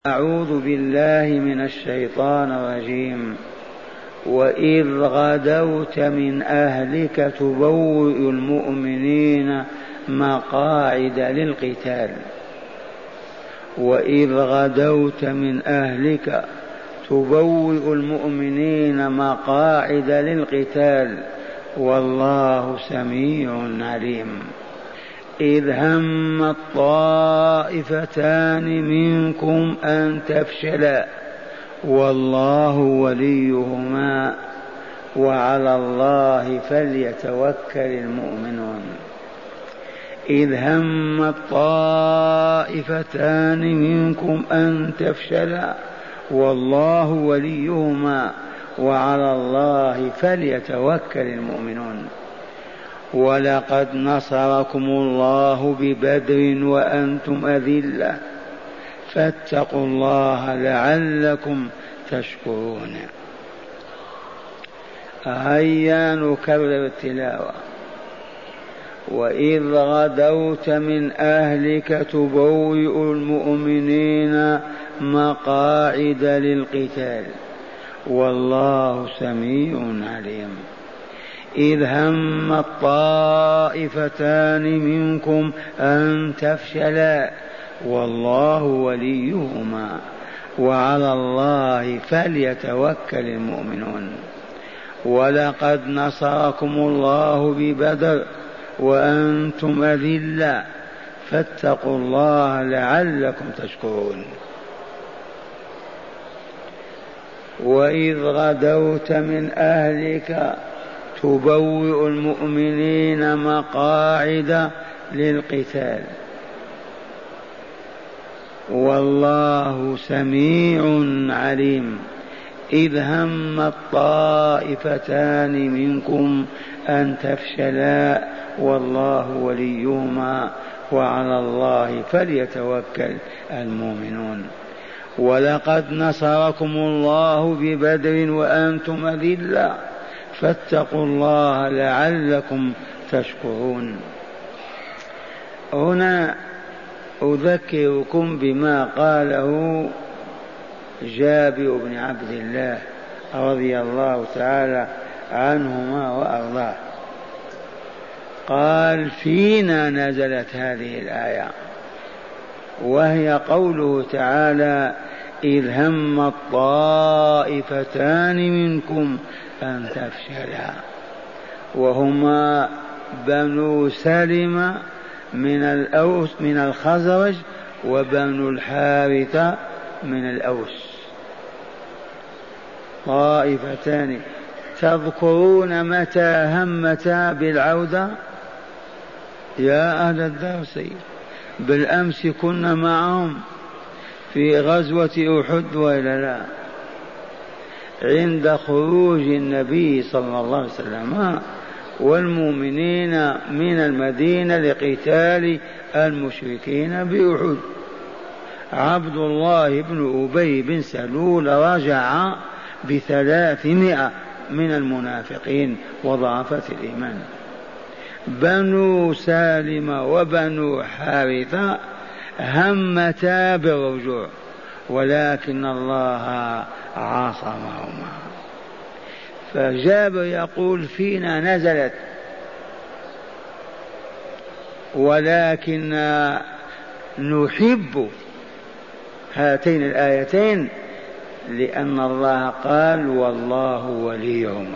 أعوذ بالله من الشيطان الرجيم. وإذ غدوت من أهلك تبوئ المؤمنين مقاعد للقتال. وإذ غدوت من أهلك تبوئ المؤمنين مقاعد للقتال والله سميع عليم. إذ هم الطائفتان منكم أن تفشلا والله وليهما وعلى الله فليتوكل المؤمنون. إذ هم الطائفتان منكم أن تفشلا والله وليهما وعلى الله فليتوكل المؤمنون. ولقد نصركم الله ببدر وأنتم أذلة فاتقوا الله لعلكم تشكرون. هيا نكرر التلاوة. وإذ غدوت من أهلك تبوئ المؤمنين مقاعد للقتال والله سميع عليم. إذ هم الطائفتان منكم أن تفشلا والله وليهما وعلى الله فليتوكل المؤمنون. ولقد نصركم الله ببدر وأنتم أذلة فاتقوا الله لعلكم تشكرون. وإذ غدوت من أهلك تبوئ المؤمنين مقاعد للقتال والله سميع عليم. إذ هم الطائفتان منكم أن تفشلا والله وليهما وعلى الله فليتوكل المؤمنون. ولقد نصركم الله ببدر وأنتم أذلة فاتقوا الله لعلكم تشكرون. هنا أذكركم بما قاله جابر بن عبد الله رضي الله تعالى عنهما وأرضاه. قال: فينا نزلت هذه الآية، وهي قوله تعالى: إذ هم الطائفتان منكم أن تفشلا، وهما بنو سلمة من الأوس من الخزرج وبنو الحارثة من الأوس. طائفتان. تذكرون متى همتا بالعودة يا أهل الدرس؟ بالأمس كنا معهم في غزوة أحد وإلا لا؟ عند خروج النبي صلى الله عليه وسلم والمؤمنين من المدينة لقتال المشركين بأحد، عبد الله بن أبي بن سلول رجع ب300 من المنافقين وضعفة الإيمان. بنو سالمة وبنو حارثة همتا بالرجوع ولكن الله عاصمهما. فجابر يقول: فينا نزلت، ولكن نحب هاتين الآيتين لأن الله قال: والله وليهما.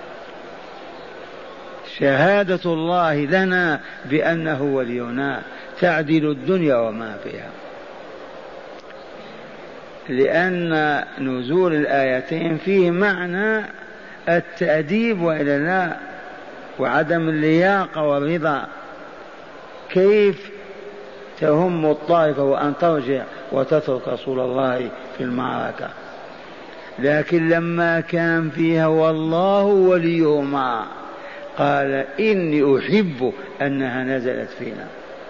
شهادة الله لنا بأنه ولينا تعدل الدنيا وما فيها، لأن نزول الآيتين فيه معنى التأديب وإلا لا، وعدم اللياقة والرضا. كيف تهم الطائفة وأن ترجع وتترك رسول الله في المعركة؟ لكن لما كان فيها والله وليهما قال: إني أحب أنها نزلت فينا.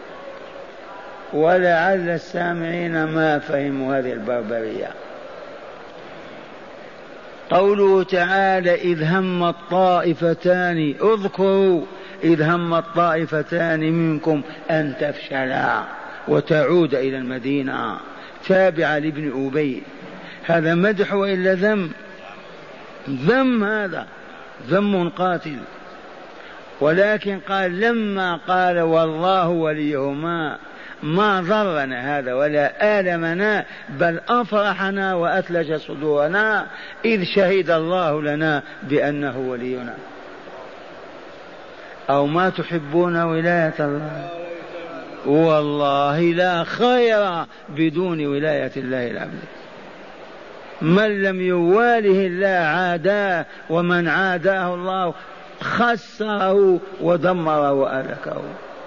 ولعل السامعين ما فهموا هذه البربرية. قوله تعالى: إذ هم الطائفتان، اذكروا إذ هم الطائفتان منكم أن تفشلا وتعود إلى المدينة، تابعة لابن أبي، هذا مدح وإلا ذم؟ ذم، هذا ذم قاتل. ولكن قال لما قال والله وليهما ما ضرنا هذا ولا آلمنا، بل أفرحنا وأثلج صدورنا إذ شهد الله لنا بأنه ولينا. أو ما تحبون ولاية الله؟ والله لا خير بدون ولاية الله العبد. من لم يواله الله عاداه، ومن عاداه الله خسره ودمره وأهلكه.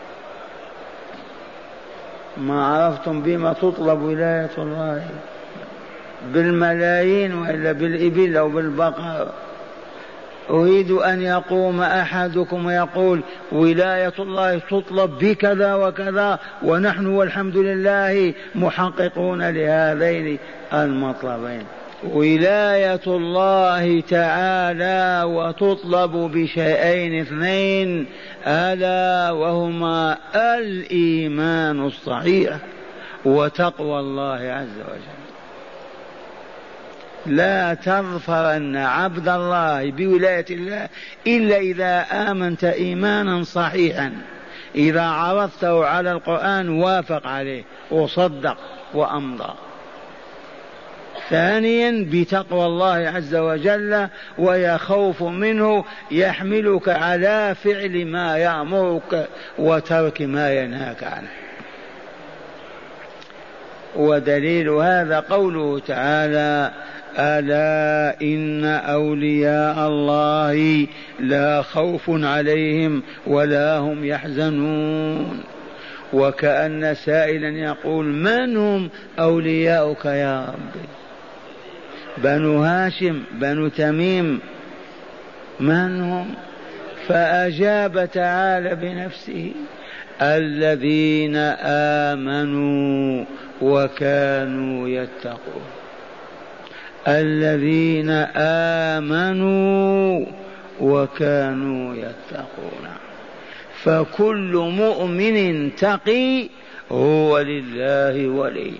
ما عرفتم بما تطلب ولاية الله؟ بالملايين وإلا بالإبل أو بالبقر؟ أريد أن يقوم أحدكم ويقول ولاية الله تطلب بكذا وكذا، ونحن والحمد لله محققون لهذين المطلبين. ولاية الله تعالى وتطلب بشيئين اثنين، ألا وهما الإيمان الصحيح وتقوى الله عز وجل. لا تظفرن عبد الله بولاية الله إلا إذا آمنت إيمانا صحيحا، إذا عرضته على القرآن وافق عليه وصدق وأمضى. ثانيا بتقوى الله عز وجل، وهي خوف منه يحملك على فعل ما يأمرك وترك ما ينهاك عنه. ودليل هذا قوله تعالى ألا إن أولياء الله لا خوف عليهم ولا هم يحزنون. وكأن سائلا يقول من هم أولياؤك يا ربي؟ بنو هاشم، بنو تميم، من هم؟ فأجاب تعالى بنفسه الذين آمنوا وكانوا يتقون. الذين آمنوا وكانوا يتقون. فكل مؤمن تقي هو لله ولي،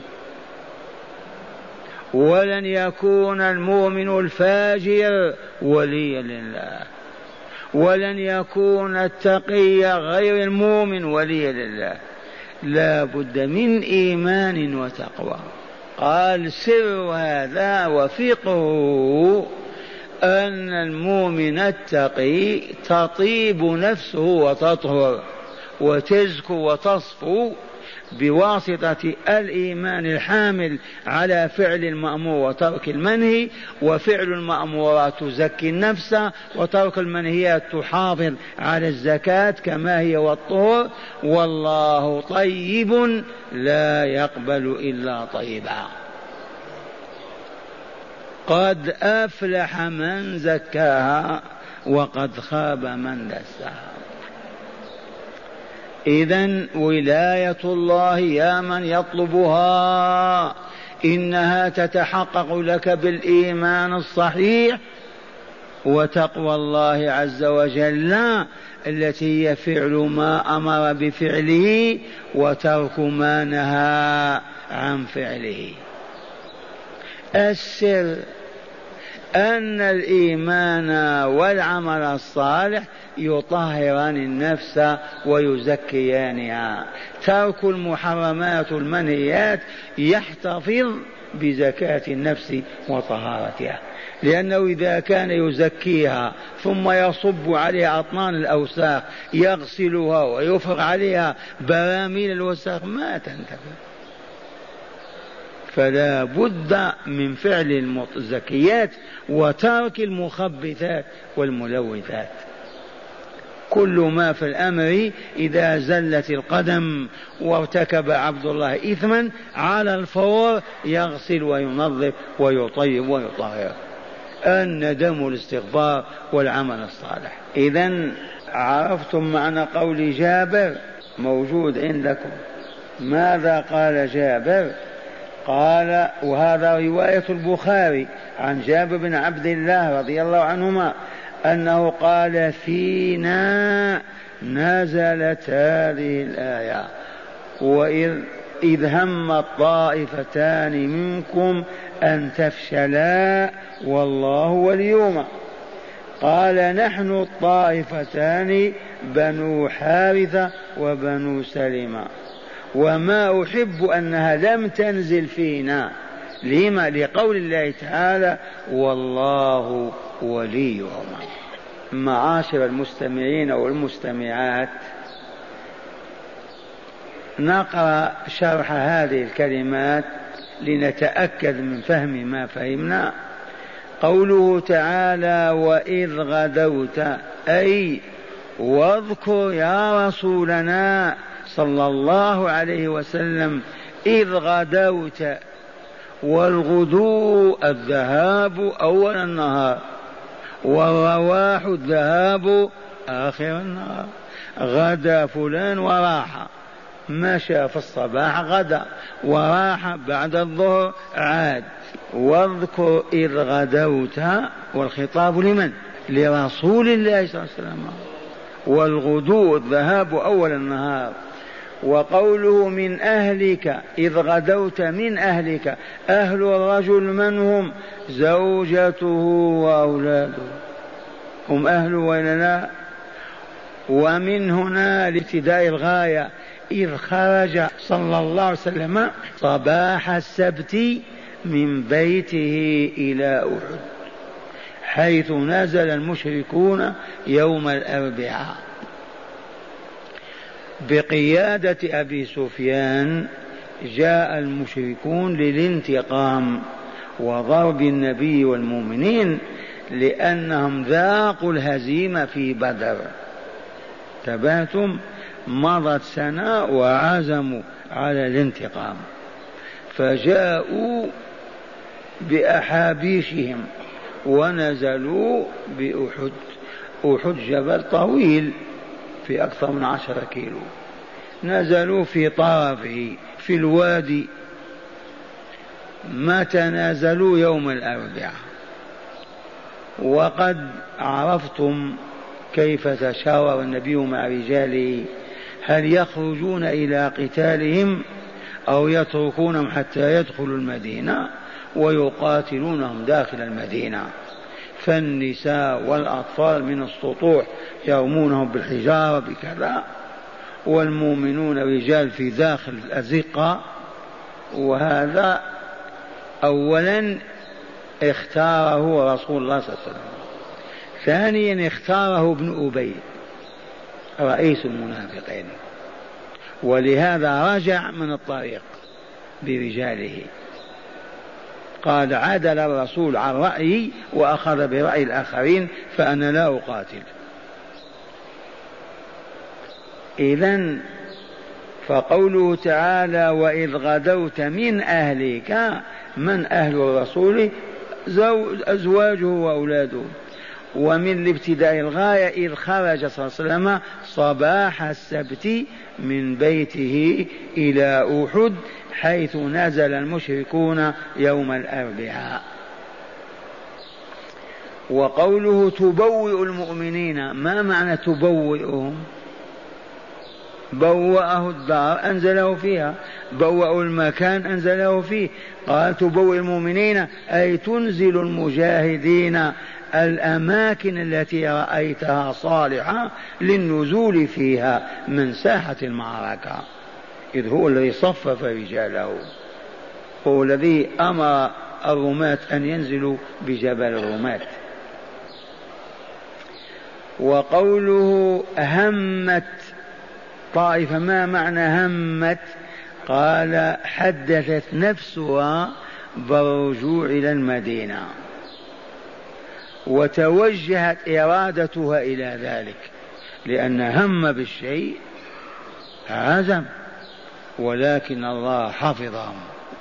ولن يكون المؤمن الفاجر وليا لله، ولن يكون التقي غير المؤمن وليا لله. لا بد من إيمان وتقوى. قال سر هذا وفقه أن المؤمن التقي تطيب نفسه وتطهر وتزكو وتصفو بواسطة الإيمان الحامل على فعل المأمور وترك المنهي. وفعل المأمورات تزكي النفس، وترك المنهيات تحافظ على الزكاة كما هي والطهر. والله طيب لا يقبل إلا طيبا. قد أفلح من زكاها وقد خاب من دساها. إذن ولاية الله يا من يطلبها إنها تتحقق لك بالإيمان الصحيح وتقوى الله عز وجل، التي هي فعل ما أمر بفعله وترك ما نهى عن فعله. السر أن الإيمان والعمل الصالح يطهران النفس ويزكيانها. ترك المحرمات المنهيات يحتفظ بزكاة النفس وطهارتها، لأنه إذا كان يزكيها ثم يصب عليها أطنان الأوساخ يغسلها ويفرغ عليها براميل الوساخ ما تنتفع. فلا بد من فعل الزكيات وترك المخبثات والملوثات. كل ما في الأمر إذا زلت القدم وارتكب عبد الله إثما على الفور يغسل وينظف ويطيب ويطهر. الندم والاستغفار والعمل الصالح. إذن عرفتم معنى قول جابر موجود عندكم. ماذا قال جابر؟ قال، وهذا رواية البخاري عن جابر بن عبد الله رضي الله عنهما أنه قال فينا نزلت هذه الآية وإذ إذ هم الطائفتان منكم أن تفشلا والله وليهما. قال نحن الطائفتان بنو حارثة وبنو سلمة، وما أحب أنها لم تنزل فينا. لما؟ لقول الله تعالى والله وليهما. معاشر المستمعين والمستمعات، نقرأ شرح هذه الكلمات لنتأكد من فهم ما فهمنا. قوله تعالى وإذ غدوت، أي واذكر يا رسولنا صلى الله عليه وسلم إذ غدوت. والغدو الذهاب أول النهار، والرواح الذهاب آخر النهار. غدا فلان وراح، مشى في الصباح غدا، وراح بعد الظهر عاد. واذكر إذ غدوت، والخطاب لمن؟ لرسول الله صلى الله عليه وسلم. والغدو الذهاب أول النهار. وقوله من أهلك، إذ غدوت من أهلك، أهل الرجل من هم؟ زوجته وأولاده هم أهل ولا لا؟ ومن هنا لابتداء الغاية إذ خرج صلى الله عليه وسلم صباح السبت من بيته إلى أحد، حيث نزل المشركون يوم الأربعاء بقيادة أبي سفيان. جاء المشركون للانتقام وضرب النبي والمؤمنين، لأنهم ذاقوا الهزيمة في بدر. تبعتم؟ مضت سنة وعزموا على الانتقام، فجاءوا بأحابيشهم ونزلوا بأحد. أحد جبل طويل في أكثر من 10 كيلو. نزلوا في طرفه في الوادي. متى نزلوا؟ يوم الأربعاء. وقد عرفتم كيف تشاور النبي مع رجاله، هل يخرجون إلى قتالهم أو يتركونهم حتى يدخلوا المدينة ويقاتلونهم داخل المدينة. فالنساء والأطفال من السطوح يرمونهم بالحجارة بكذا، والمؤمنون رجال في داخل الأزقة. وهذا أولا اختاره رسول الله صلى الله عليه وسلم. ثانيا اختاره ابن أبي رئيس المنافقين، ولهذا رجع من الطريق برجاله. قال عدل الرسول عن رأيي وأخذ برأي الآخرين، فأنا لا أقاتل. إذن فقوله تعالى وإذ غدوت من أهلك، من أهل الرسول؟ أزواجه وأولاده. ومن الابتداء الغاية إذ خرج صلى الله عليه وسلم صباح السبت من بيته إلى أحد، حيث نزل المشركون يوم الأربعاء. وقوله تبوئ المؤمنين، ما معنى تبوئهم؟ بوأه الدار أنزله فيها، بوأوا المكان أنزله فيه. قال تبوئ المؤمنين أي تنزل المجاهدين الأماكن التي رأيتها صالحة للنزول فيها من ساحة المعركة، إذ هو الذي صفف رجاله، هو الذي أمر الرماة أن ينزلوا بجبل الرماة. وقوله همت طائفة، ما معنى همت؟ قال حدثت نفسها بالرجوع إلى المدينة وتوجهت إرادتها إلى ذلك، لأن هم بالشيء عزم، ولكن الله حفظهم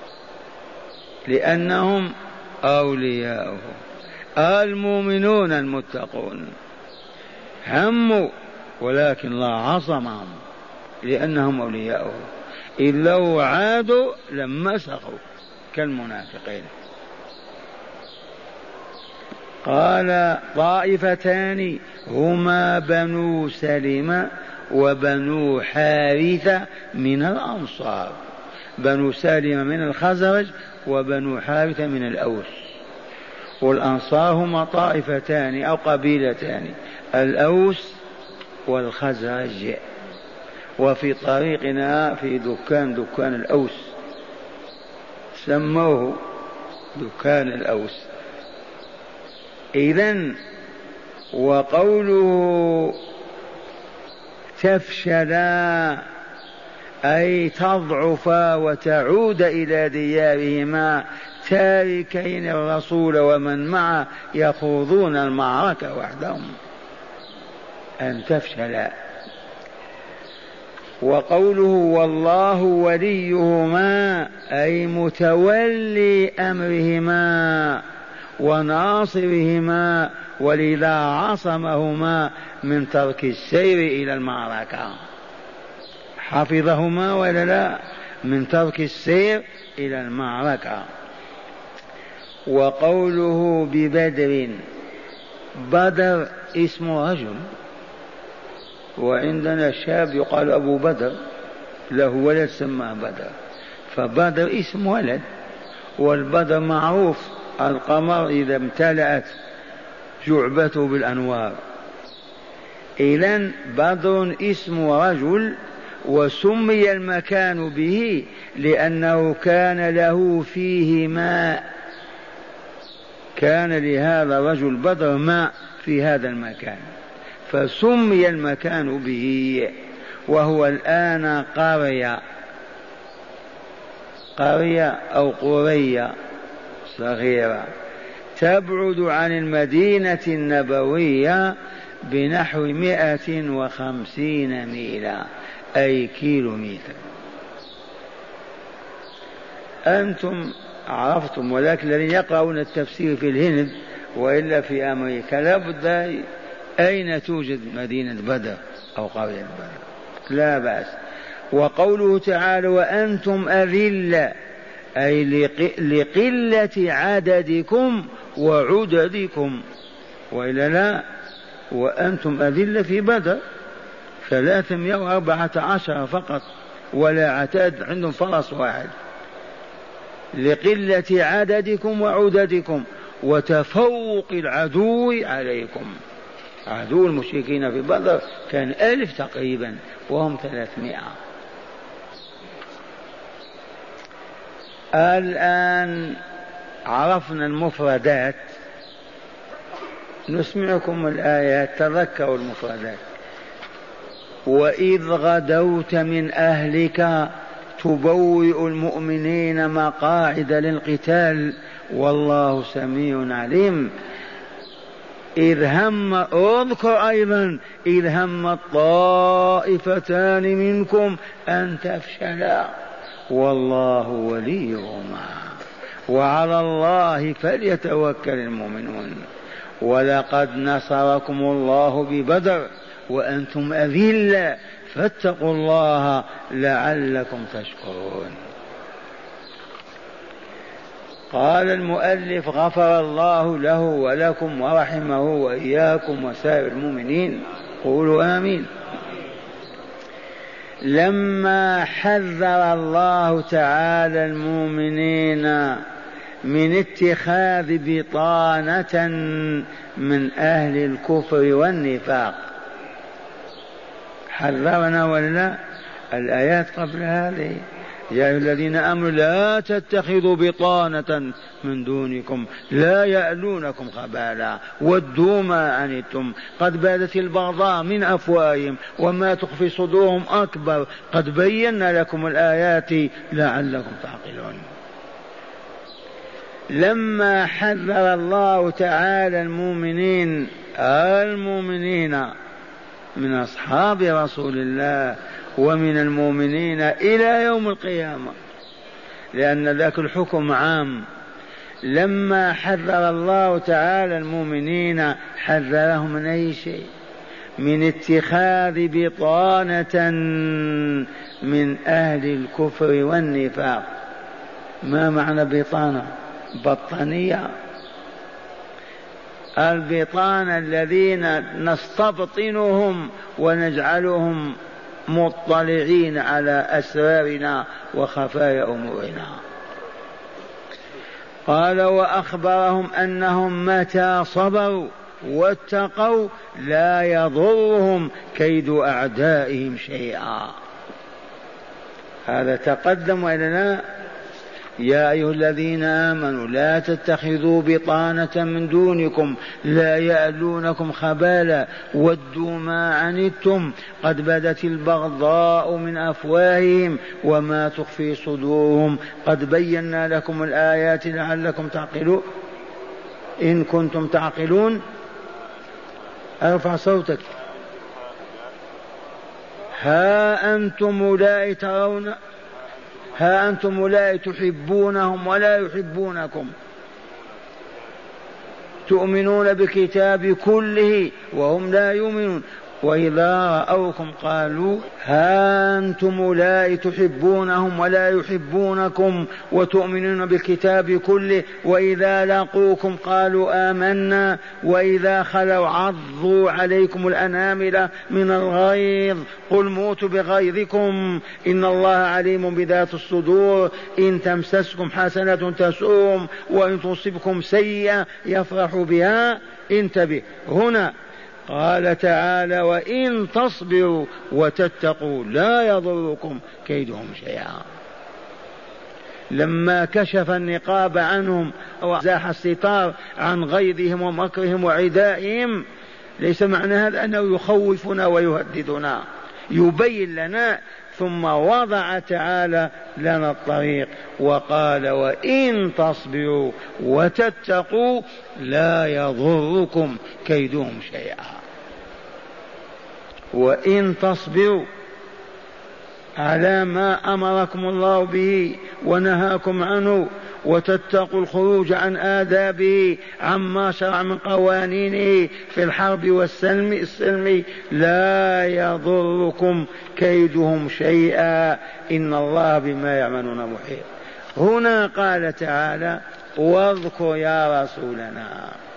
لأنهم أولياؤه المؤمنون المتقون. هموا ولكن الله عصمهم لأنهم أولياؤه، إذ لو عادوا لمسخوا كالمنافقين. قال طائفتان هما بنو سلمة وبنو حارثة من الأنصار. بنو سالم من الخزرج وبنو حارثة من الأوس. والأنصار هما طائفتان أو قبيلتان، الأوس والخزرج. وفي طريقنا في دكان الأوس سموه دكان الأوس. إذن وقوله تفشلا أي تضعفا وتعود إلى ديارهما تاركين الرسول ومن معه يخوضون المعركة وحدهم، أن تفشلا. وقوله والله وليهما أي متولي أمرهما وناصرهما، ولذا عصمهما من ترك السير إلى المعركة، حفظهما ولا لا من ترك السير إلى المعركة. وقوله ببدر، بدر اسم رجل، وعندنا شاب يقال أبو بدر له ولد سماه بدر، فبدر اسم ولد، والبدر معروف القمر إذا امتلأت جعبته بالأنوار. إذن بدر اسم رجل، وسمي المكان به لأنه كان له فيه ماء، كان لهذا الرجل بدر ماء في هذا المكان فسمي المكان به. وهو الآن قرية أو قرية صغيرة تبعد عن المدينة النبوية بنحو 150 ميلا أي كيلومتر. أنتم عرفتم، ولكن الذين يقرؤون التفسير في الهند وإلا في أمريكا لابد أين توجد مدينة بدر أو قرية بدر، لا بأس. وقوله تعالى وأنتم أذلة أي لقلة عددكم وعددكم، وإلا لا، وأنتم أذلة في بدر 314 فقط، ولا عتاد، عندهم فرس واحد، لقلة عددكم وعددكم وتفوق العدو عليكم. عدو المشركين في بدر كان 1000 تقريبا وهم 300. الآن عرفنا المفردات، نسمعكم الآيات، تذكروا المفردات. وإذ غدوت من أهلك تبوئ المؤمنين مقاعد للقتال والله سميع عليم. إذ هم، اذكر أيضا إذ هم الطائفتان منكم أن تفشلا والله وليهما وعلى الله فليتوكل المؤمنون. ولقد نصركم الله ببدر وأنتم أذلة فاتقوا الله لعلكم تشكرون. قال المؤلف غفر الله له ولكم ورحمه وإياكم وسائر المؤمنين، قولوا آمين. لما حذر الله تعالى المؤمنين من اتخاذ بطانة من أهل الكفر والنفاق، حذرنا ولا الآيات قبل هذه، يا أيها الذين آمنوا لا تتخذوا بطانة من دونكم لا يألونكم خبالا ودوا ما عنتم قد بدت البغضاء من أفواههم وما تخفي صدورهم أكبر قد بينا لكم الآيات لعلكم تعقلون. لما حذر الله تعالى المؤمنين من أصحاب رسول الله ومن المؤمنين إلى يوم القيامة، لأن ذاك الحكم عام. لما حذر الله تعالى المؤمنين حذرهم من أي شيء؟ من اتخاذ بطانة من أهل الكفر والنفاق. ما معنى بطانة؟ بطانية، البطانة الذين نستبطنهم ونجعلهم مطلعين على أسرارنا وخفايا أمورنا. قال وأخبرهم أنهم متى صبروا واتقوا لا يضرهم كيد أعدائهم شيئا. هذا تقدم إلينا يا أيها الذين آمنوا لا تتخذوا بطانة من دونكم لا يألونكم خبالا ودوا ما عنتم قد بدت البغضاء من أفواههم وما تخفي صدورهم قد بينا لكم الآيات لعلكم تعقلون إن كنتم تعقلون. ارفع صوتك. ها أنتم أولئك تحبونهم ولا يحبونكم تؤمنون بالكتاب كله وهم لا يؤمنون وإذا رأوكم قالوا ها أنتم أولئك تحبونهم ولا يحبونكم وتؤمنون بالكتاب كله وإذا لقوكم قالوا آمنا وإذا خلوا عضوا عليكم الأنامل من الغيظ قل موتوا بغيظكم إن الله عليم بذات الصدور إن تمسسكم حسنة تسؤهم وإن تصبكم سيئة يفرحوا بها. انتبه هنا قال تعالى وإن تصبروا وتتقوا لا يضركم كيدهم شيئا. لما كشف النقاب عنهم وزاح الستار عن غيظهم ومكرهم وعدائهم ليس معنى هذا أنه يخوفنا ويهددنا، يبين لنا. ثم وضع تعالى لنا الطريق وقال وإن تصبروا وتتقوا لا يضركم كيدهم شيئا. وإن تصبروا على ما أمركم الله به ونهاكم عنه وتتقوا الخروج عن آدابه عما شرع من قوانينه في الحرب والسلم لا يضركم كيدهم شيئا إن الله بما يعملون محيط. هنا قال تعالى واذكر يا رسولنا.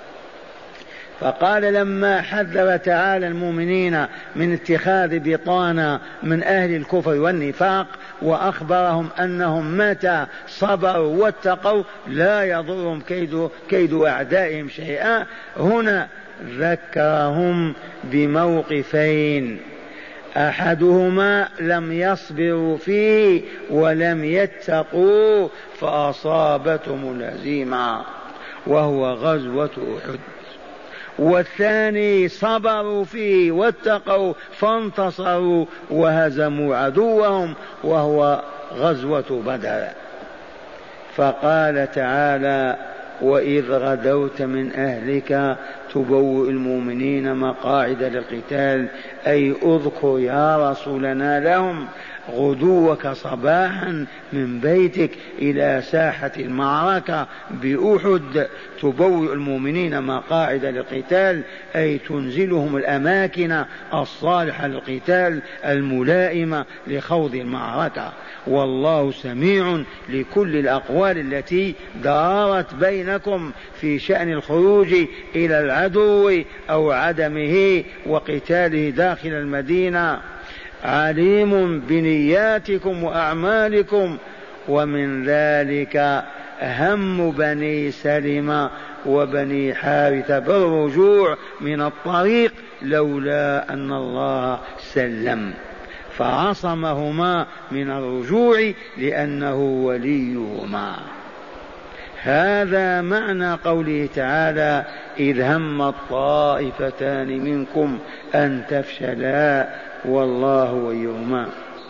فقال لما حذر تعالى المؤمنين من اتخاذ بطانة من أهل الكفر والنفاق وأخبرهم أنهم متى صبروا واتقوا لا يضرهم كيد أعدائهم شيئا، هنا ذكرهم بموقفين أحدهما لم يصبروا فيه ولم يتقوا فأصابتهم الهزيمة وهو غزوة أحد، والثاني صبروا فيه واتقوا فانتصروا وهزموا عدوهم وهو غزوة بدر. فقال تعالى وإذ غدوت من أهلك تبوئ المؤمنين مقاعد للقتال، أي اذكر يا رسولنا لهم غدوك صباحا من بيتك إلى ساحة المعركة بأحد تبوئ المؤمنين مقاعد للقتال، أي تنزلهم الأماكن الصالحة للقتال الملائمة لخوض المعركة. والله سميع لكل الأقوال التي دارت بينكم في شأن الخروج إلى العدو أو عدمه وقتاله داخل المدينة، عليم بنياتكم وأعمالكم. ومن ذلك هم بني سلمة وبني حارثة بالرجوع من الطريق لولا أن الله سلم فعصمهما من الرجوع لأنه وليهما. هذا معنى قوله تعالى إذ هم الطائفتان منكم أن تفشلا والله وليهما.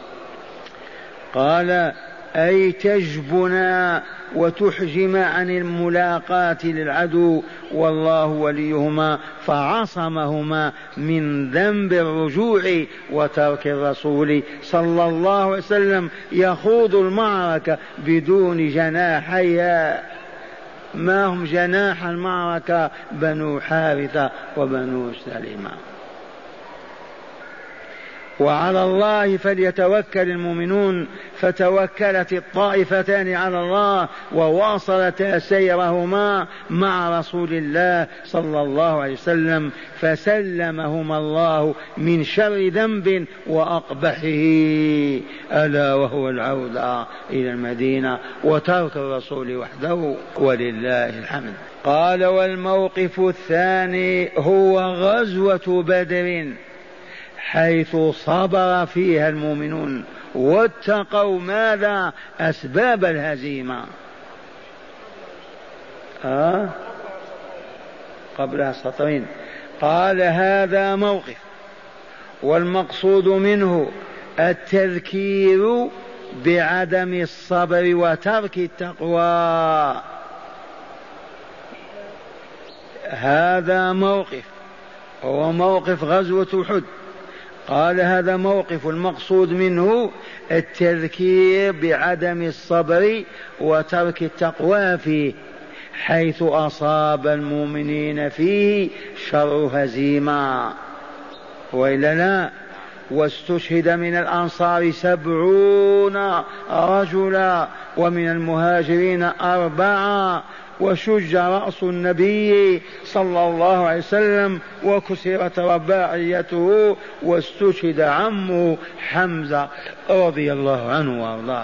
قال أي تجبنا وتحجم عن الملاقاة للعدو والله وليهما، فعصمهما من ذنب الرجوع وترك الرسول صلى الله عليه وسلم يخوض المعركة بدون جناحيها. ما هم جناح المعركة؟ بنو حارثة وبنو سلمة. وعلى الله فليتوكل المؤمنون، فتوكلت الطائفتان على الله وواصلتا سيرهما مع رسول الله صلى الله عليه وسلم، فسلمهما الله من شر ذنب وأقبحه، ألا وهو العودة إلى المدينة وترك الرسول وحده، ولله الحمد. قال: والموقف الثاني هو غزوة بدر، حيث صبر فيها المؤمنون واتقوا ماذا؟ أسباب الهزيمة. قبلها سطرين. قال: هذا موقف، والمقصود منه التذكير بعدم الصبر وترك التقوى. هذا موقف هو موقف غزوة أحد. قال: هذا موقف، المقصود منه التذكير بعدم الصبر وترك التقوى فيه، حيث أصاب المؤمنين فيه شر هزيمة، وإلا لا؟ واستشهد من الأنصار 70 رجلا، ومن المهاجرين 4، وشج رأس النبي صلى الله عليه وسلم وكسرت رباعيته، واستشهد عمه حمزة رضي الله عنه وارضاه،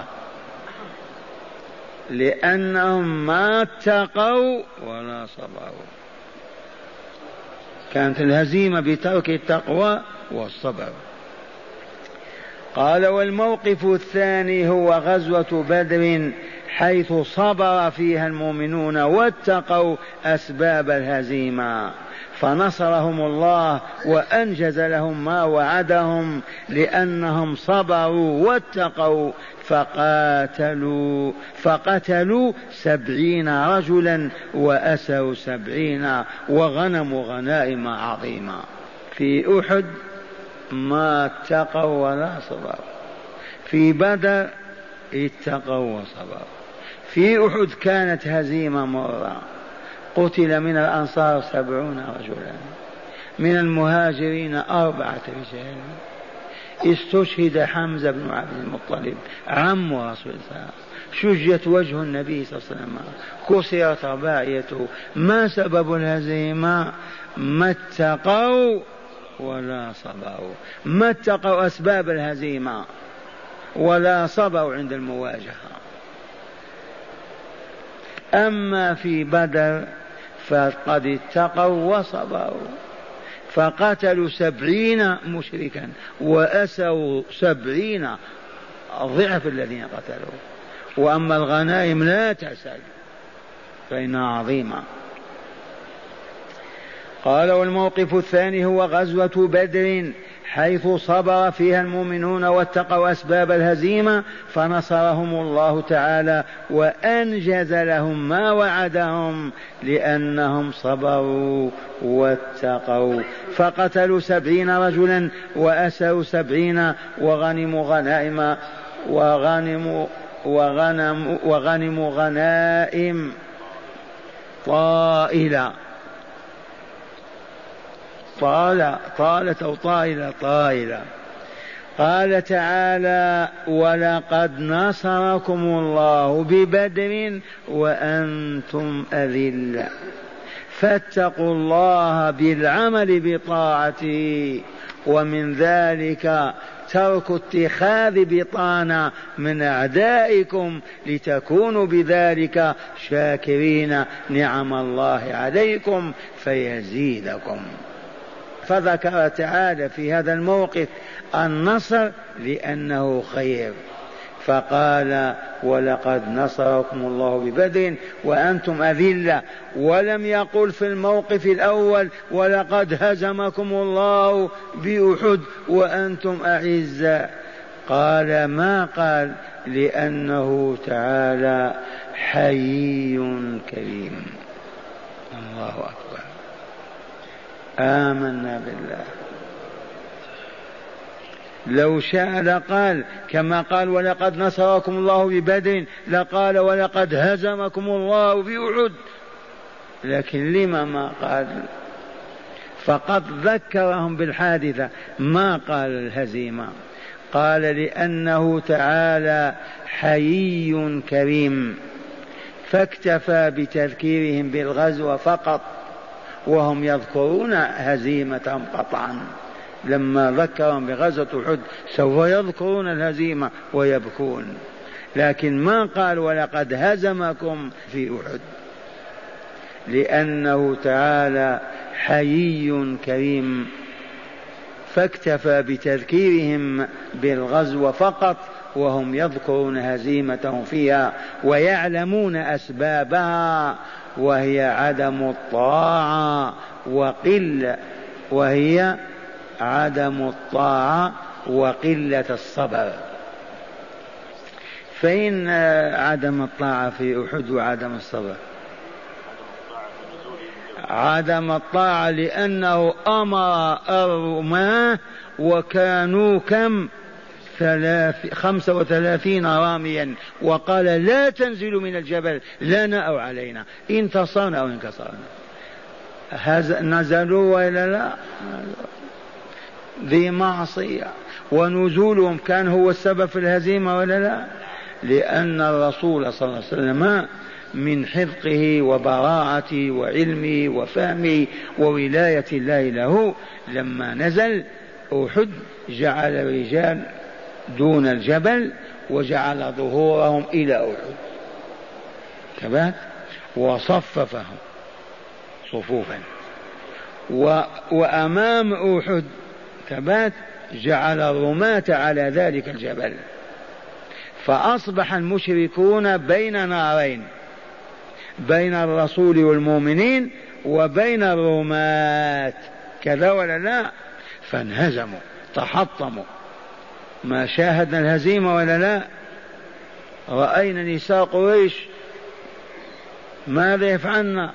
لأنهم ما اتقوا ولا صبروا. كانت الهزيمة بترك التقوى والصبر. قال: والموقف الثاني هو غزوة بدر، حيث صبر فيها المؤمنون واتقوا أسباب الهزيمة، فنصرهم الله وأنجز لهم ما وعدهم، لأنهم صبروا واتقوا، فقتلوا 70 رجلا وأسروا 70 وغنموا غنائم عظيمة. في أحد ما اتقوا ولا صبروا، في بدر اتقوا وصبروا. في أحد كانت هزيمة مرة، قتل من الأنصار 70 رجلا، من المهاجرين 4 رجال، استشهد حمزة بن عبد المطلب عم رسول الله، شجت وجه النبي صلى الله عليه وسلم، كسرت رباعيته. ما سبب الهزيمة؟ ما اتقوا ولا صبروا، ما اتقوا أسباب الهزيمة ولا صبروا عند المواجهة. أما في بدر فقد اتقوا وصبروا، فقتلوا 70 مشركا وأسروا 70 ضعف الذين قتلوا. وأما الغنائم لا تسأل فإنها عظيمة. قال: والموقف الثاني هو غزوة بدر، حيث صبر فيها المؤمنون واتقوا أسباب الهزيمة، فنصرهم الله تعالى وأنجز لهم ما وعدهم، لأنهم صبروا واتقوا، فقتلوا 70 رجلا وأسروا 70 وغنموا غنائم وغنموا غنائم طائلة. طالت أو طائلة. قال تعالى: ولقد نصركم الله ببدر وأنتم أذلة، فاتقوا الله بالعمل بطاعته، ومن ذلك ترك اتخاذ بطانة من أعدائكم لتكونوا بذلك شاكرين نعم الله عليكم فيزيدكم. فذكر تعالى في هذا الموقف النصر لأنه خير، فقال: ولقد نصركم الله ببدر وأنتم أذلة، ولم يقل في الموقف الأول: ولقد هزمكم الله بأحد وأنتم أعزة. قال ما قال، لأنه تعالى حيي كريم. الله أكبر. آمنا بالله. لو شاء لقال كما قال: ولقد نصركم الله ببدر، لقال: ولقد هزمكم الله بأحد، لكن لما ما قال؟ فقط ذكرهم بالحادثة ما قال الهزيمة. قال لأنه تعالى حيي كريم فاكتفى بتذكيرهم بالغزو فقط وهم يذكرون هزيمتهم قطعا. لما ذكرهم بغزوة أحد سوف يذكرون الهزيمة ويبكون، لكن ما قال ولقد هزمكم في أحد، لأنه تعالى حيي كريم فاكتفى بتذكيرهم بالغزو فقط وهم يذكرون هزيمتهم فيها ويعلمون أسبابها، وهي عدم الطاعة وقلة الصبر. فإن عدم الطاعة في أحد وعدم الصبر، عدم الطاعة لأنه أمر الرماة وكانوا كم 35 راميا وقال لا تنزلوا من الجبل لنا أو علينا، انتصرنا أو انكسرنا. نزلوا وإلا لا؟ ذي معصية. ونزولهم كان هو السبب في الهزيمة ولا لا؟ لأن الرسول صلى الله عليه وسلم من حفظه وبراعته وعلمه وفهمه وولاية الله له لما نزل أحد جعل الرجال دون الجبل وجعل ظهورهم إلى أحد كذلك وصففهم صفوفا، وأمام أحد كذلك جعل الرماة على ذلك الجبل، فأصبح المشركون بين نارين، بين الرسول والمؤمنين وبين الرماة، كذا ولا لا؟ فانهزموا تحطموا. ما شاهدنا الهزيمة ولا لا؟ رأينا نساء قريش ماذا يفعلن؟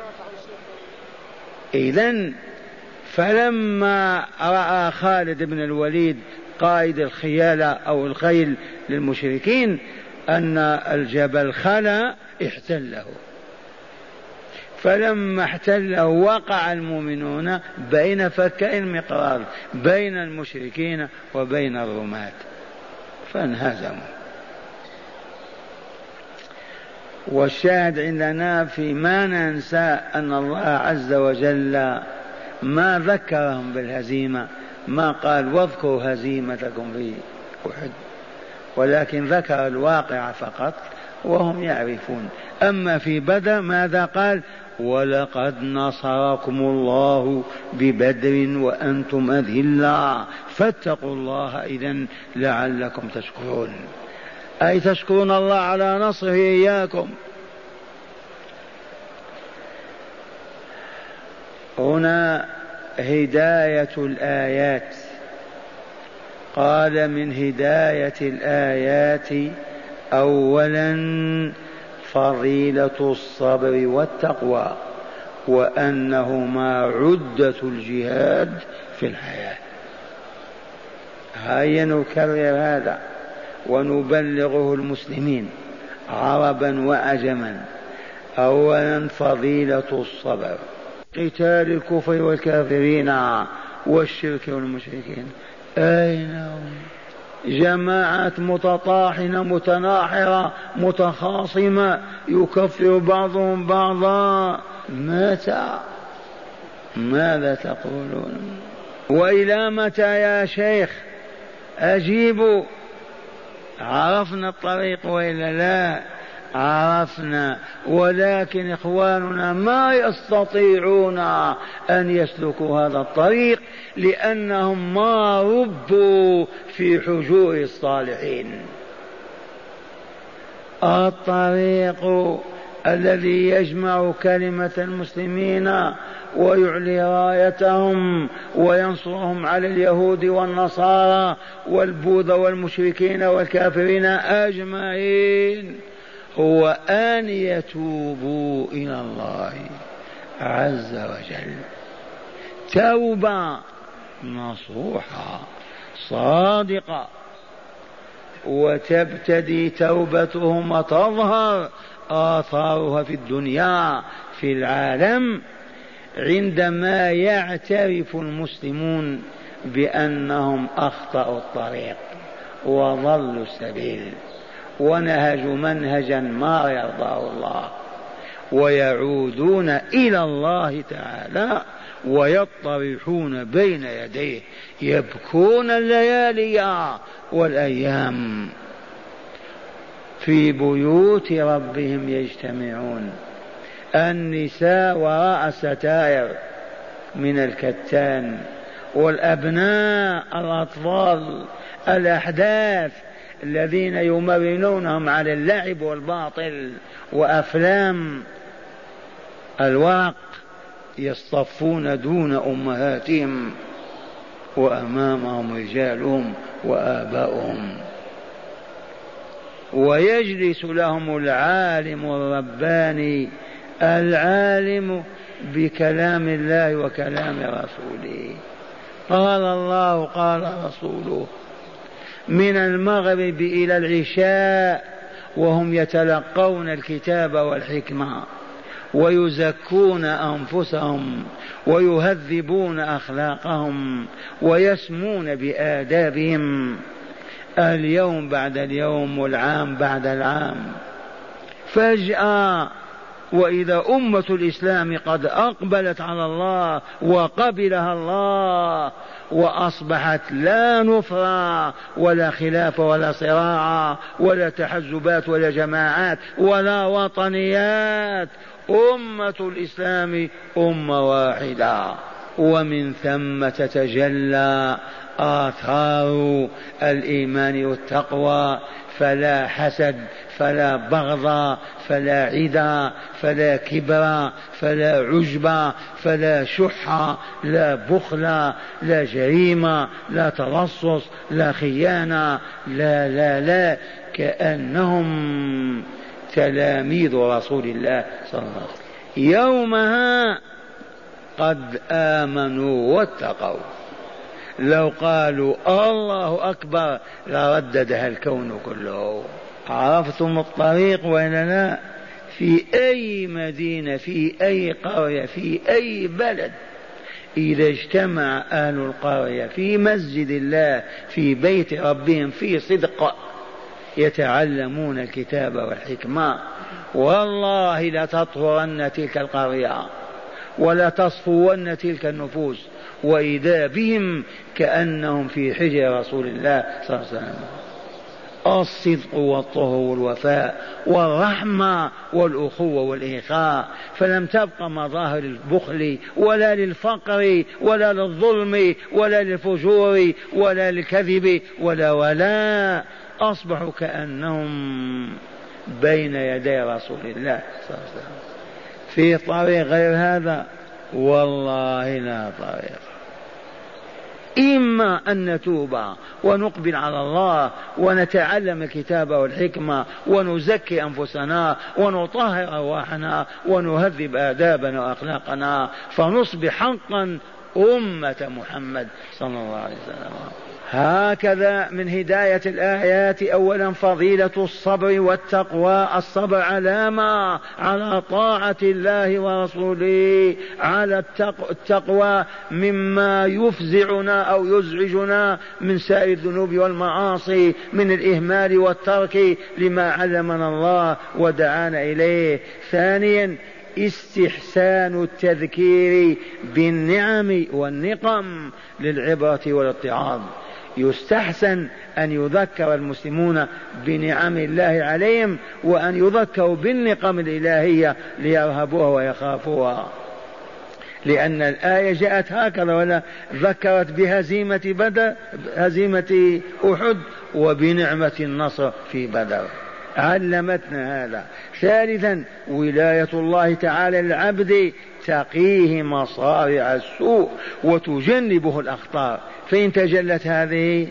إذن فلما رأى خالد بن الوليد قائد الخيالة أو الخيل للمشركين أن الجبل خلا احتله، فلما احتله وقع المؤمنون بين فكي المقراض بين المشركين وبين الرماة فانهزموا. والشاهد عندنا في ما ننسى أن الله عز وجل ما ذكرهم بالهزيمة، ما قال واذكروا هزيمتكم في أحد، ولكن ذكر الواقع فقط وهم يعرفون. أما في بدر ماذا قال؟ ولقد نصركم الله ببدر وأنتم أذلة فاتقوا الله إذن لعلكم تشكرون، أي تشكرون الله على نصره إياكم. هنا هداية الآيات. قال من هداية الآيات أولا فضيلة الصبر والتقوى، وأنهما عدة الجهاد في الحياة. هيا نكرر هذا ونبلغه المسلمين عربا وعجما. أولا فضيلة الصبر، قتال الكفر والكافرين والشرك والمشركين. أين هم؟ جماعات متطاحنة متناحرة متخاصمة يكفر بعضهم بعضا. متى؟ ماذا تقولون؟ وإلى متى يا شيخ؟ أجيبوا. عرفنا الطريق وإلا لا؟ عرفنا، ولكن إخواننا ما يستطيعون أن يسلكوا هذا الطريق لأنهم ما ربوا في حجور الصالحين. الطريق الذي يجمع كلمة المسلمين ويعلي رايتهم وينصرهم على اليهود والنصارى والبوذا والمشركين والكافرين أجمعين هو أن يتوبوا إلى الله عز وجل توبة نصوحة صادقة، وتبتدي توبتهم وتظهر آثارها في الدنيا في العالم عندما يعترف المسلمون بأنهم أخطأوا الطريق وضلوا السبيل ونهجوا منهجا ما يرضاه الله، ويعودون إلى الله تعالى ويطرحون بين يديه، يبكون الليالي والأيام، في بيوت ربهم يجتمعون، النساء وراء الستائر من الكتان، والأبناء الأطفال الأحداث الذين يمرنونهم على اللعب والباطل وأفلام الورق، يصطفون دون أمهاتهم وأمامهم رجالهم وآباؤهم، ويجلس لهم العالم الرباني العالم بكلام الله وكلام رسوله، قال الله قال رسوله، من المغرب إلى العشاء وهم يتلقون الكتاب والحكمة ويزكون أنفسهم ويهذبون أخلاقهم ويسمون بآدابهم اليوم بعد اليوم والعام بعد العام. فجأة وإذا أمة الإسلام قد أقبلت على الله وقبلها الله وأصبحت لا نفرة ولا خلاف ولا صراع ولا تحزبات ولا جماعات ولا وطنيات، أمة الإسلام أمة واحدة، ومن ثم تتجلى آثار الإيمان والتقوى، فلا حسد فلا بغض فلا عدا فلا كبر فلا عجب فلا شح لا بخل لا جريمة لا تلصص لا خيانة، لا لا لا، كأنهم تلاميذ رسول الله صلى الله عليه وسلم. يومها قد آمنوا واتقوا، لو قالوا الله أكبر لرددها الكون كله. عرفتم الطريق ولا لا؟ في أي مدينة في أي قرية في أي بلد إذا اجتمع أهل القرية في مسجد الله في بيت ربهم في صدق يتعلمون الكتاب والحكمة، والله لتطهرن تلك القرية ولا تصفون تلك النفوس، وإذا بهم كأنهم في حجر رسول الله صلى الله عليه وسلم. الصدق والطهر والوفاء والرحمة والأخوة والإخاء، فلم تبق مظاهر البخل ولا للفقر ولا للظلم ولا للفجور ولا للكذب ولا أصبحوا كأنهم بين يدي رسول الله صلى الله عليه وسلم. في طريق غير هذا؟ والله لا طريق. إما أن نتوب ونقبل على الله ونتعلم الكتاب والحكمة ونزكي أنفسنا ونطهر أرواحنا ونهذب آدابنا وأخلاقنا فنصبح حقا أمة محمد صلى الله عليه وسلم. هكذا من هداية الآيات أولا فضيلة الصبر والتقوى. الصبر علامة على طاعة الله ورسوله، على التقوى مما يفزعنا أو يزعجنا من سائر الذنوب والمعاصي، من الإهمال والترك لما علمنا الله ودعانا إليه. ثانيا استحسان التذكير بالنعم والنقم للعبرة والاتعاظ. يستحسن أن يذكر المسلمون بنعم الله عليهم وأن يذكروا بالنقم الإلهية ليرهبوها ويخافوها، لأن الآية جاءت هكذا ولا ذكرت بهزيمة بدر هزيمة أحد وبنعمة النصر في بدر، علمتنا هذا. ثالثا ولاية الله تعالى للعبد تقيه مصارع السوء وتجنبه الأخطار. فإن تجلت هذه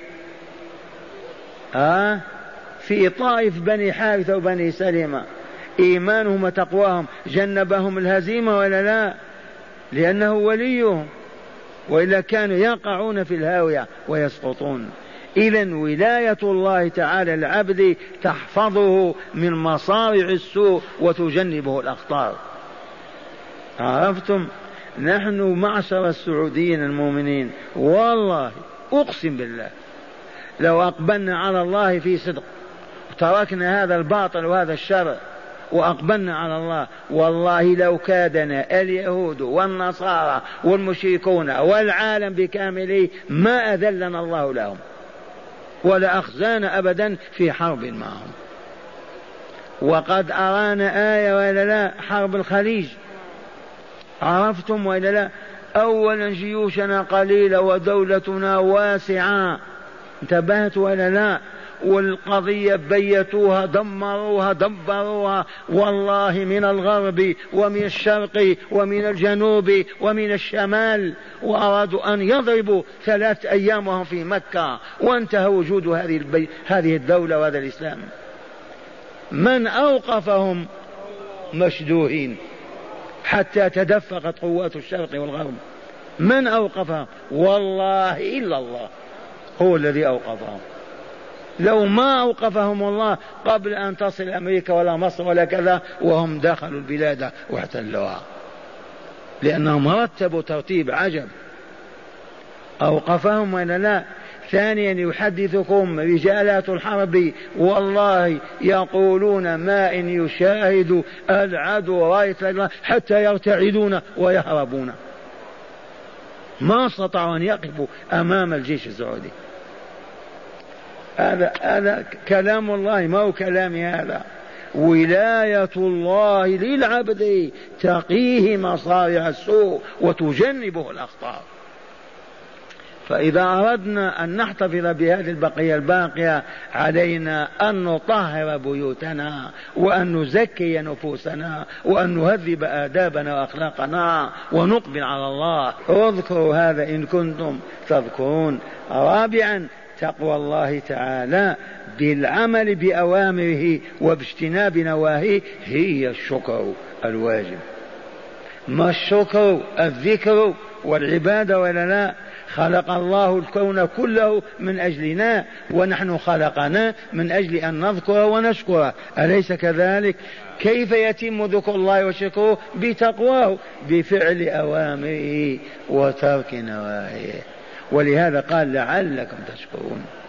في طائف بني حارثة وبني سلمة إيمانهم وتقواهم جنبهم الهزيمة ولا لا؟ لأنه وليهم، وإلا كانوا يقعون في الهاوية ويسقطون. إذن ولاية الله تعالى العبد تحفظه من مصارع السوء وتجنبه الأخطار. عرفتم؟ نحن معشر السعوديين المؤمنين والله أقسم بالله لو أقبلنا على الله في صدق تركنا هذا الباطل وهذا الشر وأقبلنا على الله، والله لو كادنا اليهود والنصارى والمشركون والعالم بكامله ما أذلنا الله لهم ولا أخزانا أبدا في حرب معهم. وقد أرانا آية ولا لا؟ حرب الخليج عرفتم ولا لا؟ أولا جيوشنا قليلة ودولتنا واسعة، انتبهت ولا لا؟ والقضية بيتوها دمروها دبروها والله من الغرب ومن الشرق ومن الجنوب ومن الشمال، وأرادوا أن يضربوا 3 أيام وهم في مكة وانتهى وجود هذه الدولة وهذا الإسلام. من أوقفهم؟ مشدوهين حتى تدفقت قوات الشرق والغرب. من أوقفهم؟ والله إلا الله هو الذي أوقفهم. لو ما أوقفهم الله قبل أن تصل أمريكا ولا مصر ولا كذا وهم دخلوا البلاد واحتلوها، لأنهم رتبوا ترتيب عجب. أوقفهم ولا لا؟ ثانيا يحدثكم رجالات الحرب والله يقولون ما إن يشاهد العدو راية الله حتى يرتعدون ويهربون، ما استطاعوا أن يقفوا أمام الجيش السعودي. هذا كلام الله ما هو كلامي، هذا ولاية الله للعبد تقيه مصارع السوء وتجنبه الأخطار. فإذا أردنا أن نحتفظ بهذه البقية الباقية علينا أن نطهر بيوتنا وأن نزكي نفوسنا وأن نهذب آدابنا وأخلاقنا ونقبل على الله. اذكروا هذا إن كنتم تذكرون. رابعا تقوى الله تعالى بالعمل بأوامره وباجتناب نواهيه هي الشكر الواجب. ما الشكر؟ الذكر والعبادة ولا لا؟ خلق الله الكون كله من أجلنا ونحن خلقنا من أجل أن نذكره ونشكره، أليس كذلك؟ كيف يتم ذكر الله وشكره؟ بتقواه، بفعل أوامره وترك نواهيه. ولهذا قال لعلكم تشكرون.